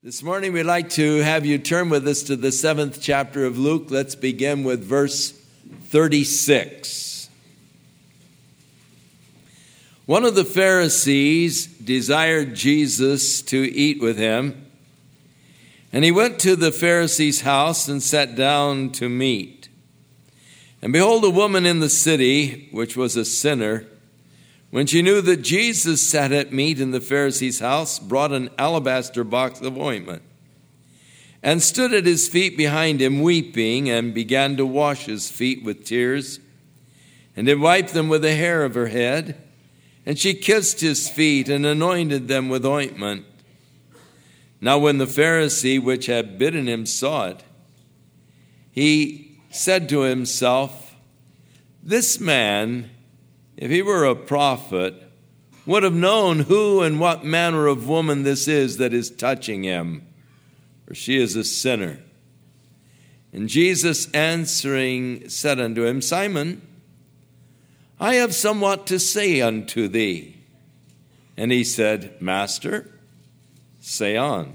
This morning we'd like to have you turn with us to the 7th chapter of Luke. Let's begin with verse 36. One of the Pharisees desired Jesus to eat with him, and he went to the Pharisee's house and sat down to meat. And behold, a woman in the city, which was a sinner, when she knew that Jesus sat at meat in the Pharisee's house, brought an alabaster box of ointment, and stood at his feet behind him, weeping, and began to wash his feet with tears, and did wipe them with the hair of her head. And she kissed his feet, and anointed them with ointment. Now when the Pharisee which had bidden him saw it, he said to himself, "This man, if he were a prophet, would have known who and what manner of woman this is that is touching him, for she is a sinner." And Jesus answering said unto him, "Simon, I have somewhat to say unto thee." And he said, "Master, say on."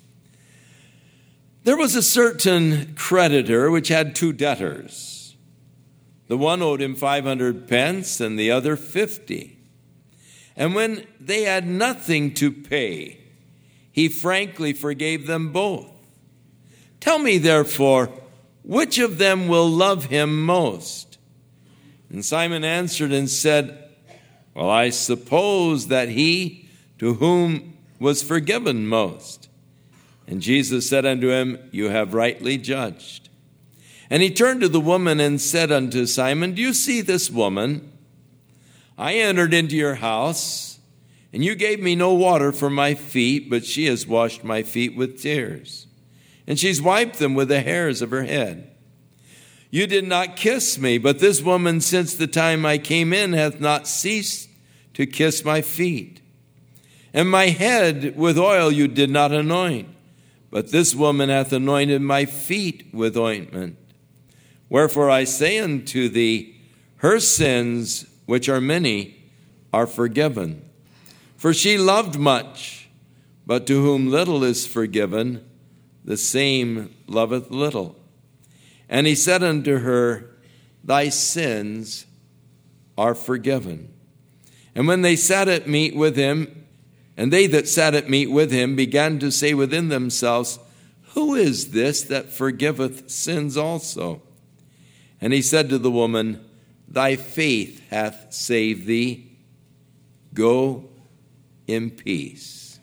There was a certain creditor which had two debtors. The one owed him 500 pence, and the other 50. And when they had nothing to pay, he frankly forgave them both. "Tell me, therefore, which of them will love him most?" And Simon answered and said, "Well, I suppose that he to whom was forgiven most." And Jesus said unto him, "You have rightly judged." And he turned to the woman and said unto Simon, "Do you see this woman? I entered into your house, and you gave me no water for my feet, but she has washed my feet with tears, and she's wiped them with the hairs of her head. You did not kiss me, but this woman since the time I came in hath not ceased to kiss my feet. And my head with oil you did not anoint, but this woman hath anointed my feet with ointment. Wherefore I say unto thee, her sins, which are many, are forgiven. For she loved much, but to whom little is forgiven, the same loveth little. And he said unto her, Thy sins are forgiven. And when they sat at meat with him, and they that sat at meat with him began to say within themselves, Who is this that forgiveth sins also? And he said to the woman, Thy faith hath saved thee. Go in peace.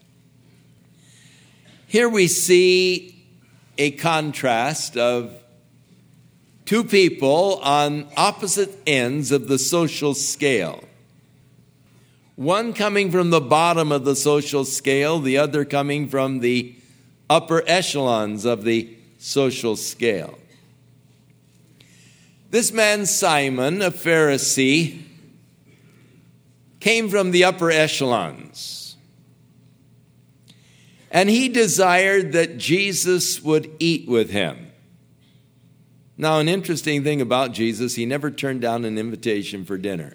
Here we see a contrast of two people on opposite ends of the social scale. One coming from the bottom of the social scale, the other coming from the upper echelons of the social scale. This man Simon, a Pharisee, came from the upper echelons. And he desired that Jesus would eat with him. Now, an interesting thing about Jesus, he never turned down an invitation for dinner.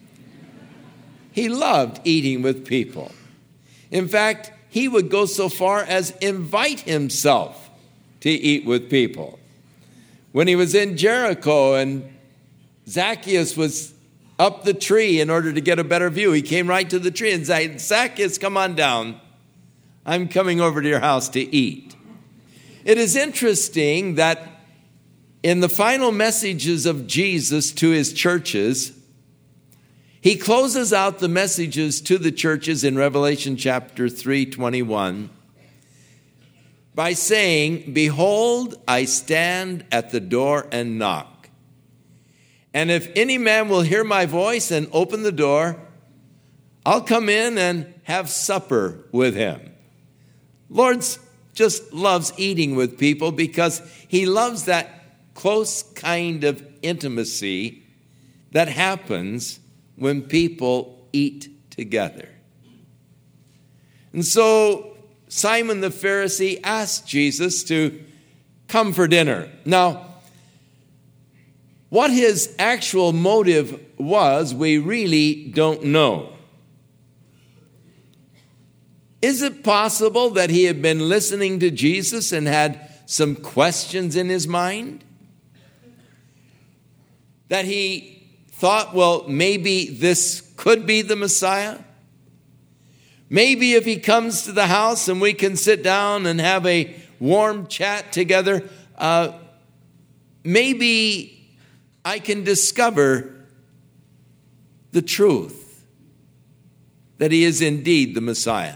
He loved eating with people. In fact, he would go so far as invite himself to eat with people. When he was in Jericho and Zacchaeus was up the tree in order to get a better view, he came right to the tree and said, Zacchaeus, come on down. I'm coming over to your house to eat. It is interesting that in the final messages of Jesus to his churches, he closes out the messages to the churches in Revelation chapter 3:21 by saying, Behold, I stand at the door and knock. And if any man will hear my voice and open the door, I'll come in and have supper with him. Lord just loves eating with people because he loves that close kind of intimacy that happens when people eat together. And so Simon the Pharisee asked Jesus to come for dinner. Now, what his actual motive was, we really don't know. Is it possible that he had been listening to Jesus and had some questions in his mind? That he thought, well, maybe this could be the Messiah? Maybe if he comes to the house and we can sit down and have a warm chat together, maybe I can discover the truth that he is indeed the Messiah.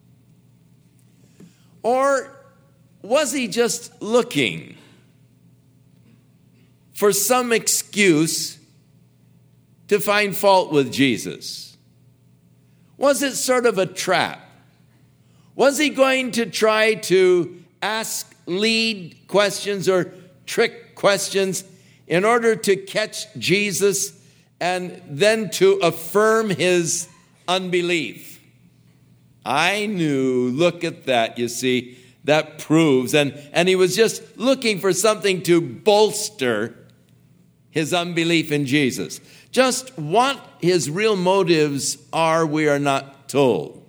Or was he just looking for some excuse to find fault with Jesus? Was it sort of a trap? Was he going to try to lead questions or trick questions in order to catch Jesus and then to affirm his unbelief? I knew, look at that, you see, that proves. And he was just looking for something to bolster his unbelief in Jesus. Just what his real motives are, we are not told.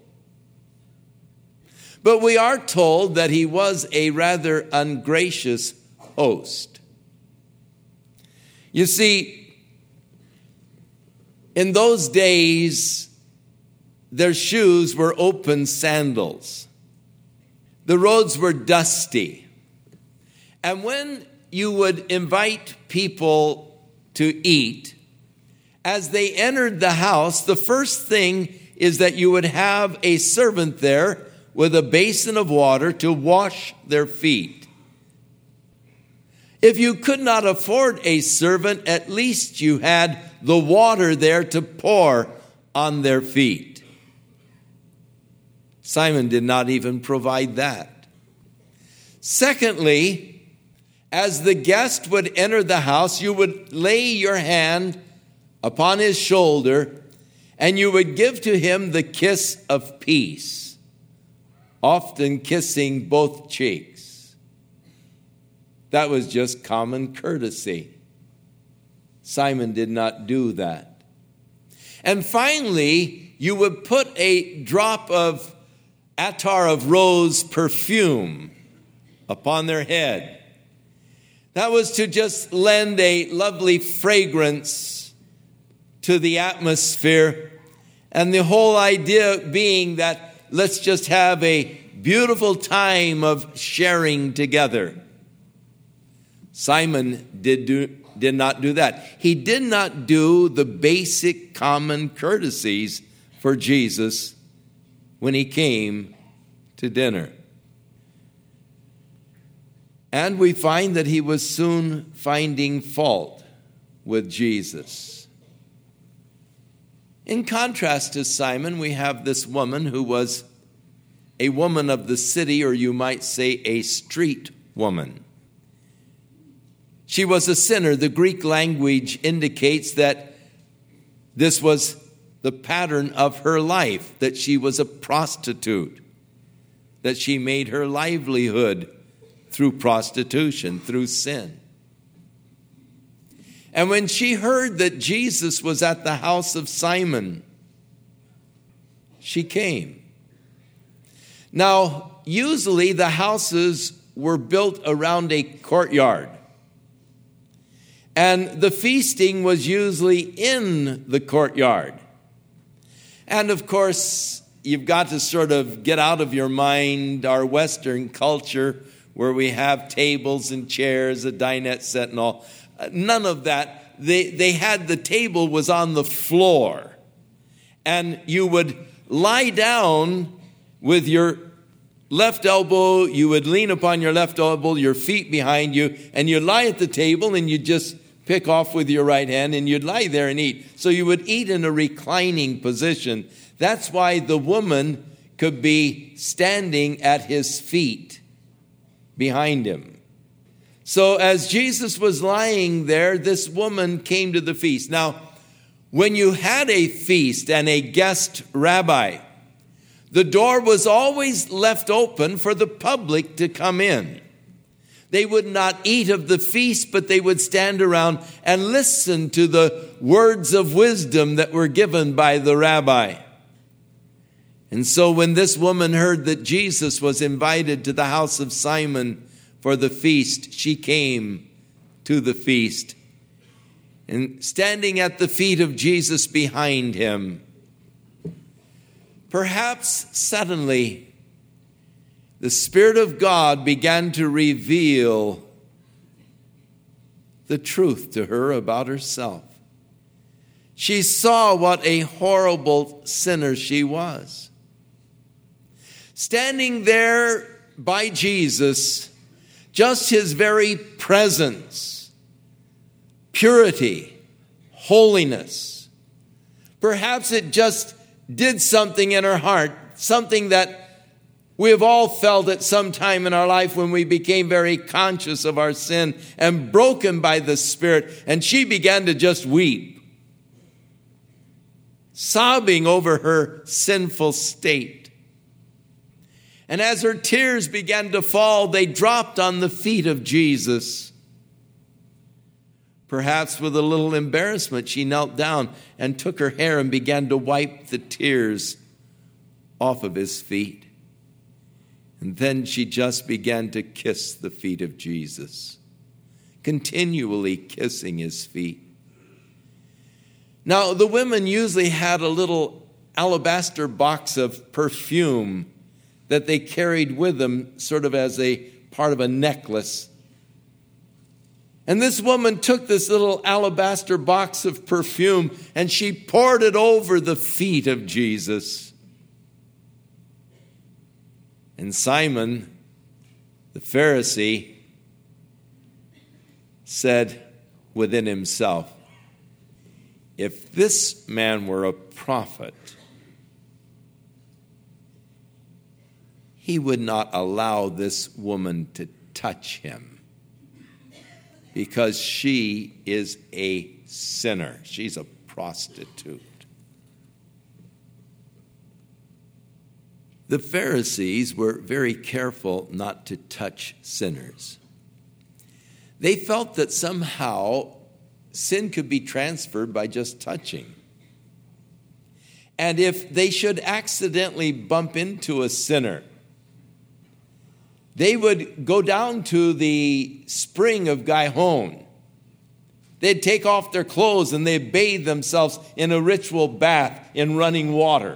But we are told that he was a rather ungracious host. You see, in those days, their shoes were open sandals. The roads were dusty. And when you would invite people to eat, as they entered the house, the first thing is that you would have a servant there with a basin of water to wash their feet. If you could not afford a servant, at least you had the water there to pour on their feet. Simon did not even provide that. Secondly, as the guest would enter the house, you would lay your hand upon his shoulder and you would give to him the kiss of peace, often kissing both cheeks. That was just common courtesy. Simon did not do that. And finally, you would put a drop of attar of rose perfume upon their head. That was to just lend a lovely fragrance to the atmosphere. And the whole idea being that let's just have a beautiful time of sharing together. Simon did not do that. He did not do the basic common courtesies for Jesus when he came to dinner. And we find that he was soon finding fault with Jesus. In contrast to Simon, we have this woman who was a woman of the city, or you might say a street woman. She was a sinner. The Greek language indicates that this was the pattern of her life, that she was a prostitute, that she made her livelihood through prostitution, through sin. And when she heard that Jesus was at the house of Simon, she came. Now, usually the houses were built around a courtyard. And the feasting was usually in the courtyard. And of course, you've got to sort of get out of your mind our Western culture where we have tables and chairs, a dinette set and all. None of that. They had the table was on the floor. And you would lie down with your left elbow, you would lean upon your left elbow, your feet behind you, and you'd lie at the table and you'd just pick off with your right hand and you'd lie there and eat. So you would eat in a reclining position. That's why the woman could be standing at his feet behind him. So as Jesus was lying there, this woman came to the feast. Now, when you had a feast and a guest rabbi, the door was always left open for the public to come in. They would not eat of the feast, but they would stand around and listen to the words of wisdom that were given by the rabbi. And so when this woman heard that Jesus was invited to the house of Simon for the feast, she came to the feast. And standing at the feet of Jesus behind him, perhaps suddenly the Spirit of God began to reveal the truth to her about herself. She saw what a horrible sinner she was. Standing there by Jesus, just his very presence, purity, holiness. Perhaps it just did something in her heart, something that we have all felt at some time in our life when we became very conscious of our sin and broken by the Spirit. And she began to just weep, sobbing over her sinful state. And as her tears began to fall, they dropped on the feet of Jesus. Perhaps with a little embarrassment, she knelt down and took her hair and began to wipe the tears off of his feet. And then she just began to kiss the feet of Jesus, continually kissing his feet. Now, the women usually had a little alabaster box of perfume that they carried with them sort of as a part of a necklace. And this woman took this little alabaster box of perfume and she poured it over the feet of Jesus. And Simon, the Pharisee, said within himself, if this man were a prophet, he would not allow this woman to touch him because she is a sinner. She's a prostitute. The Pharisees were very careful not to touch sinners. They felt that somehow sin could be transferred by just touching. And if they should accidentally bump into a sinner, they would go down to the spring of Gihon. They'd take off their clothes and they'd bathe themselves in a ritual bath in running water.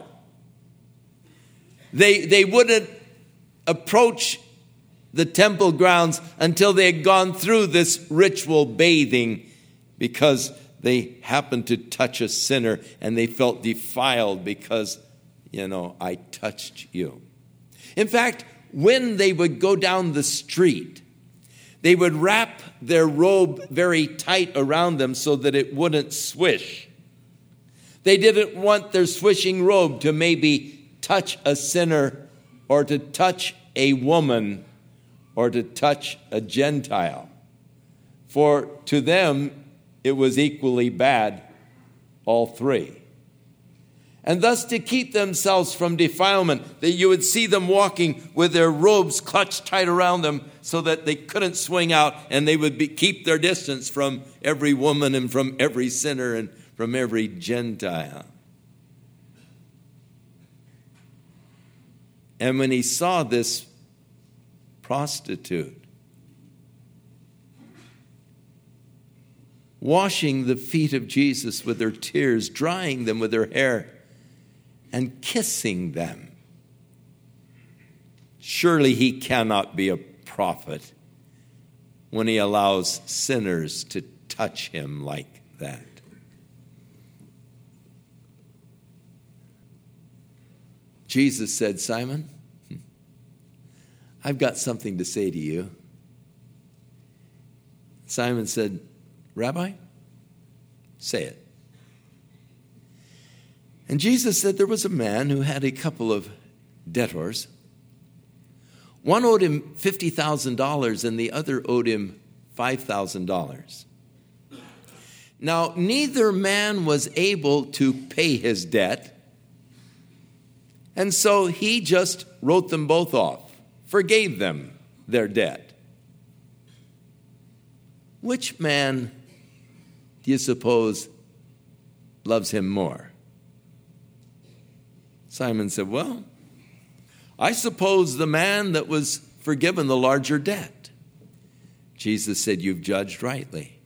They wouldn't approach the temple grounds until they had gone through this ritual bathing because they happened to touch a sinner and they felt defiled because, I touched you. In fact, when they would go down the street, they would wrap their robe very tight around them so that it wouldn't swish. They didn't want their swishing robe to maybe touch a sinner or to touch a woman or to touch a Gentile. For to them, it was equally bad, all three. And thus to keep themselves from defilement, that you would see them walking with their robes clutched tight around them so that they couldn't swing out and they would keep their distance from every woman and from every sinner and from every Gentile. And when he saw this prostitute washing the feet of Jesus with her tears, drying them with her hair, and kissing them, surely he cannot be a prophet when he allows sinners to touch him like that. Jesus said, Simon, I've got something to say to you. Simon said, Rabbi, say it. And Jesus said there was a man who had a couple of debtors. One owed him $50,000 and the other owed him $5,000. Now, neither man was able to pay his debt, and so he just wrote them both off, forgave them their debt. Which man do you suppose loves him more? Simon said, well, I suppose the man that was forgiven the larger debt. Jesus said, you've judged rightly.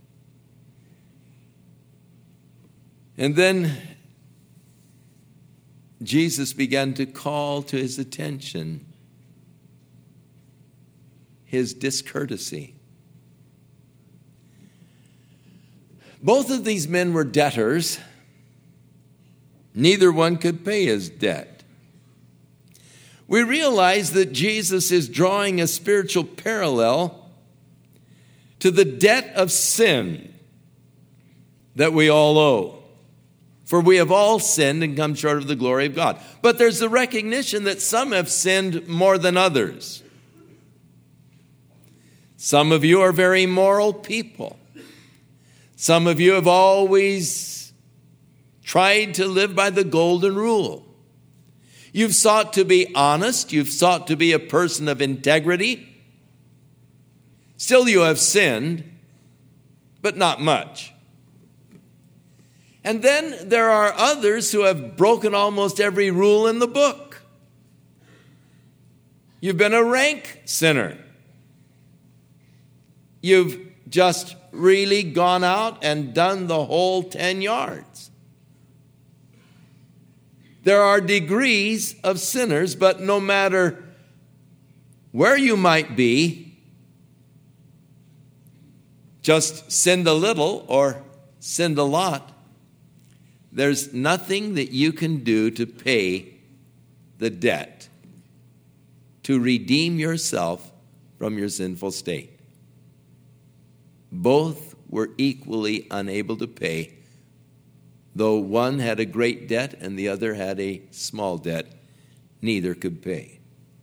And then Jesus began to call to his attention his discourtesy. Both of these men were debtors. Neither one could pay his debt. We realize that Jesus is drawing a spiritual parallel to the debt of sin that we all owe. For we have all sinned and come short of the glory of God. But there's the recognition that some have sinned more than others. Some of you are very moral people. Some of you have always tried to live by the golden rule. You've sought to be honest. You've sought to be a person of integrity. Still you have sinned, but not much. And then there are others who have broken almost every rule in the book. You've been a rank sinner. You've just really gone out and done the whole 10 yards. There are degrees of sinners, but no matter where you might be, just sinned a little or sinned a lot, there's nothing that you can do to pay the debt, to redeem yourself from your sinful state. Both were equally unable to pay, though one had a great debt and the other had a small debt. Neither could pay.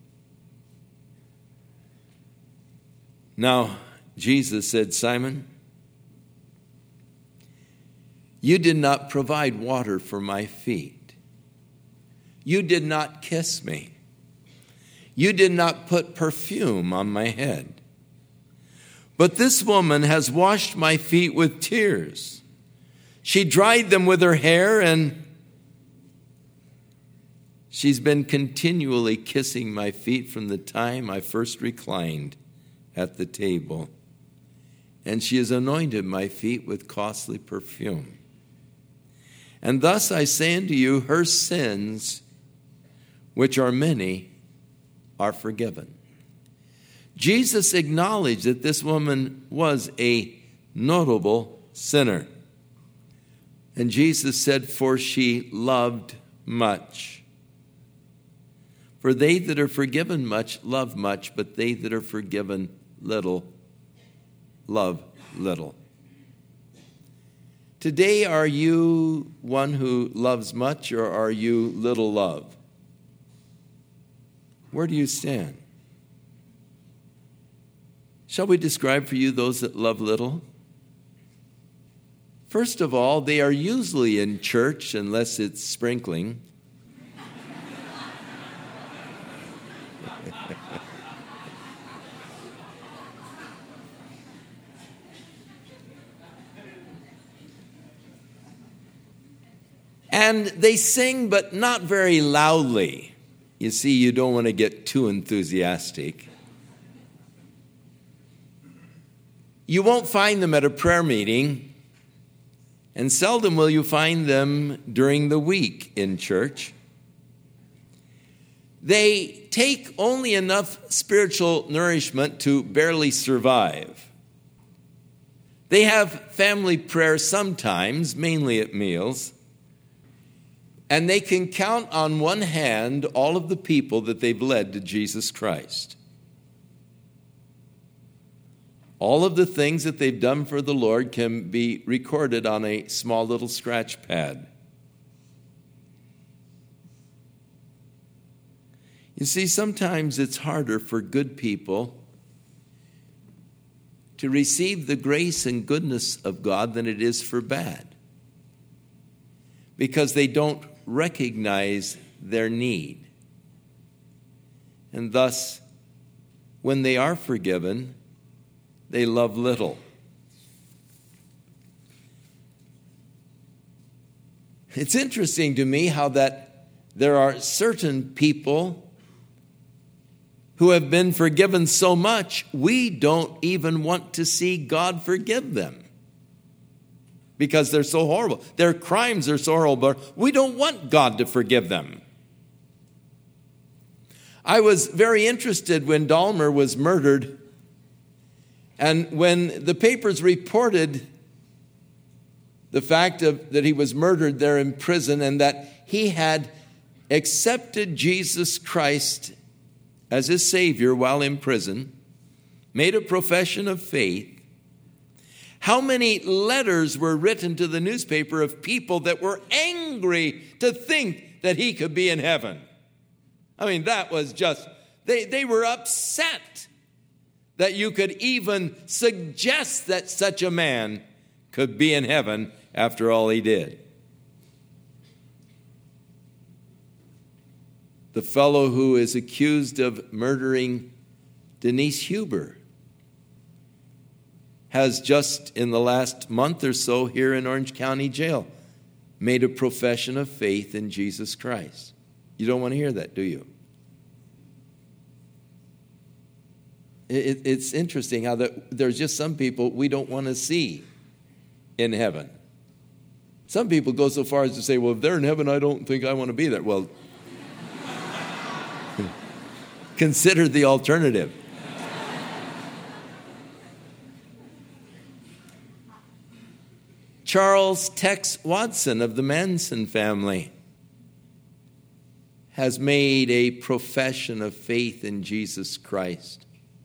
Now, Jesus said, Simon, you did not provide water for my feet. You did not kiss me. You did not put perfume on my head. But this woman has washed my feet with tears. She dried them with her hair, and she's been continually kissing my feet from the time I first reclined at the table. And she has anointed my feet with costly perfume. And thus I say unto you, her sins, which are many, are forgiven. Jesus acknowledged that this woman was a notable sinner. And Jesus said, for she loved much. For they that are forgiven much love much, but they that are forgiven little love little. Today, are you one who loves much, or are you little love? Where do you stand? Shall we describe for you those that love little? First of all, they are usually in church unless it's sprinkling. And they sing, but not very loudly. You see, you don't want to get too enthusiastic. You won't find them at a prayer meeting, and seldom will you find them during the week in church. They take only enough spiritual nourishment to barely survive. They have family prayer sometimes, mainly at meals, and they can count on one hand all of the people that they've led to Jesus Christ. All of the things that they've done for the Lord can be recorded on a small little scratch pad. You see, sometimes it's harder for good people to receive the grace and goodness of God than it is for bad, because they don't recognize their need. And thus, when they are forgiven, they love little. It's interesting to me how that there are certain people who have been forgiven so much, we don't even want to see God forgive them because they're so horrible. Their crimes are so horrible. We don't want God to forgive them. I was very interested when Dahmer was murdered, and when the papers reported the fact that he was murdered there in prison and that he had accepted Jesus Christ as his Savior while in prison, made a profession of faith, how many letters were written to the newspaper of people that were angry to think that he could be in heaven? I mean, that was just, they were upset that you could even suggest that such a man could be in heaven after all he did. The fellow who is accused of murdering Denise Huber has just in the last month or so here in Orange County Jail made a profession of faith in Jesus Christ. You don't want to hear that, do you? It's interesting how there's just some people we don't want to see in heaven. Some people go so far as to say, well, if they're in heaven, I don't think I want to be there. Well, consider the alternative. Charles Tex Watson of the Manson family has made a profession of faith in Jesus Christ.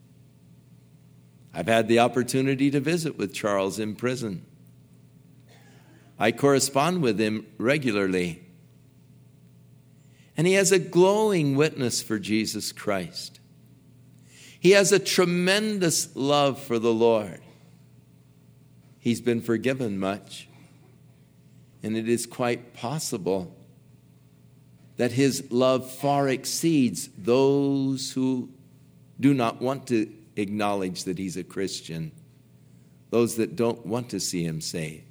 I've had the opportunity to visit with Charles in prison. I correspond with him regularly. And he has a glowing witness for Jesus Christ. He has a tremendous love for the Lord. He's been forgiven much. And it is quite possible that his love far exceeds those who do not want to acknowledge that he's a Christian, those that don't want to see him saved.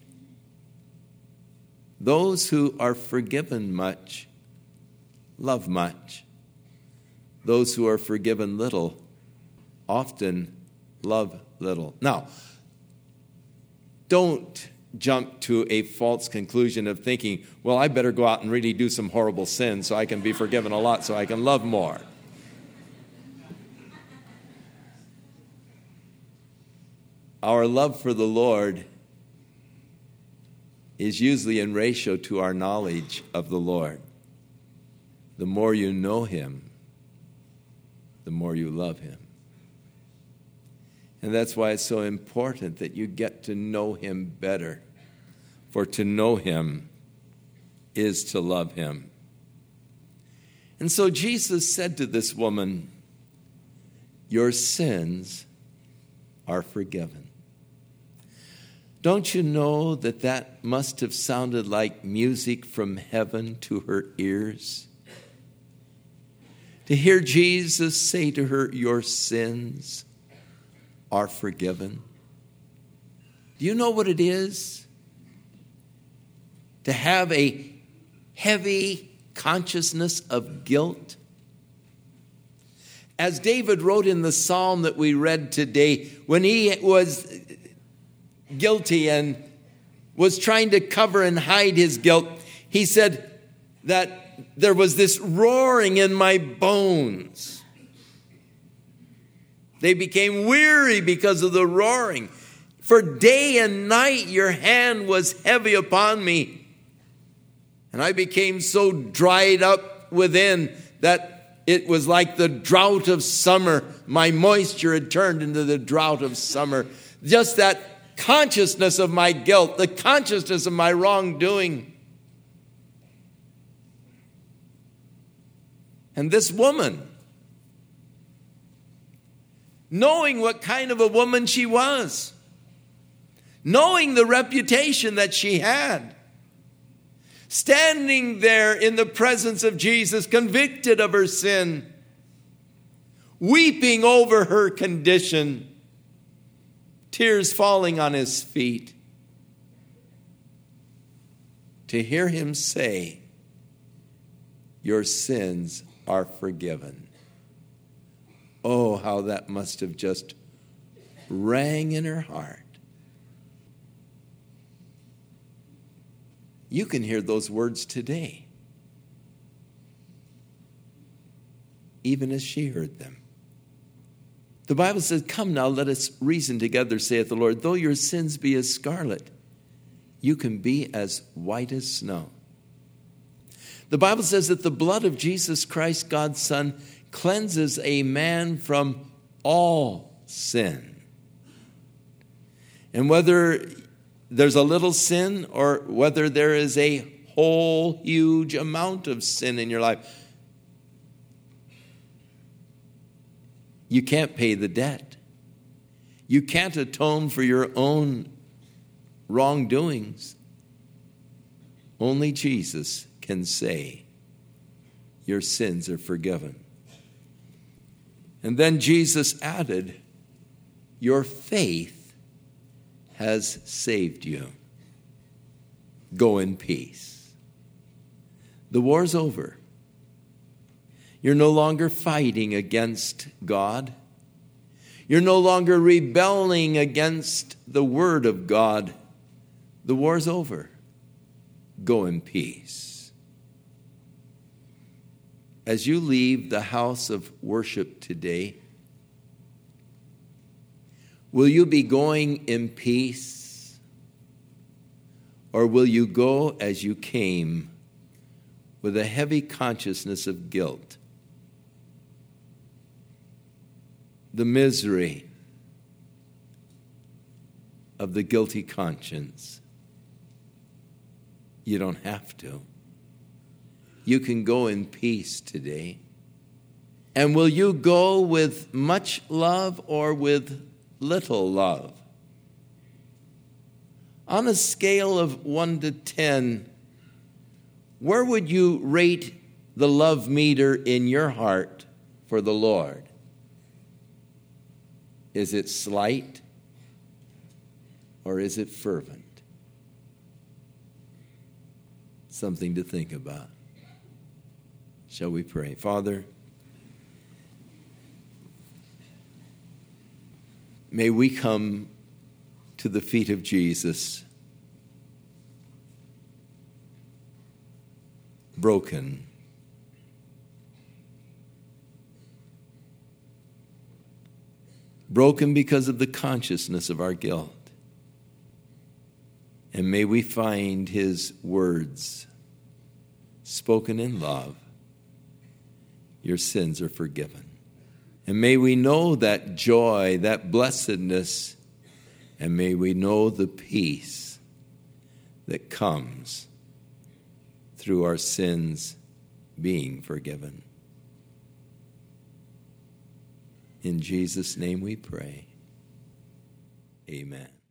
Those who are forgiven much love much. Those who are forgiven little often love little. Now, don't jump to a false conclusion of thinking, well, I better go out and really do some horrible sin so I can be forgiven a lot so I can love more. Our love for the Lord is usually in ratio to our knowledge of the Lord. The more you know him, the more you love him. And that's why it's so important that you get to know him better. For to know him is to love him. And so Jesus said to this woman, your sins are forgiven. Don't you know that must have sounded like music from heaven to her ears? To hear Jesus say to her, your sins are forgiven. Do you know what it is to have a heavy consciousness of guilt? As David wrote in the psalm that we read today, when he was guilty and was trying to cover and hide his guilt, he said that there was this roaring in my bones. They became weary because of the roaring. For day and night your hand was heavy upon me. And I became so dried up within that it was like the drought of summer. My moisture had turned into the drought of summer. Just that consciousness of my guilt, the consciousness of my wrongdoing. And this woman, knowing what kind of a woman she was, knowing the reputation that she had, standing there in the presence of Jesus, convicted of her sin, weeping over her condition, tears falling on his feet, to hear him say, your sins are forgiven. Oh, how that must have just rang in her heart. You can hear those words today, even as she heard them. The Bible says, "Come now, let us reason together, saith the Lord. Though your sins be as scarlet, you can be as white as snow." The Bible says that the blood of Jesus Christ, God's Son, cleanses a man from all sin. And whether there's a little sin or whether there is a whole huge amount of sin in your life, you can't pay the debt. You can't atone for your own wrongdoings. Only Jesus can say, your sins are forgiven. And then Jesus added, your faith has saved you. Go in peace. The war's over. You're no longer fighting against God. You're no longer rebelling against the word of God. The war's over. Go in peace. As you leave the house of worship today, will you be going in peace? Or will you go as you came with a heavy consciousness of guilt? The misery of the guilty conscience. You don't have to. You can go in peace today. And will you go with much love or with little love? On a scale of 1 to 10, where would you rate the love meter in your heart for the Lord? Is it slight or is it fervent? Something to think about. Shall we pray? Father, may we come to the feet of Jesus, broken, broken because of the consciousness of our guilt. And may we find his words spoken in love. Your sins are forgiven. And may we know that joy, that blessedness, and may we know the peace that comes through our sins being forgiven. In Jesus' name we pray. Amen.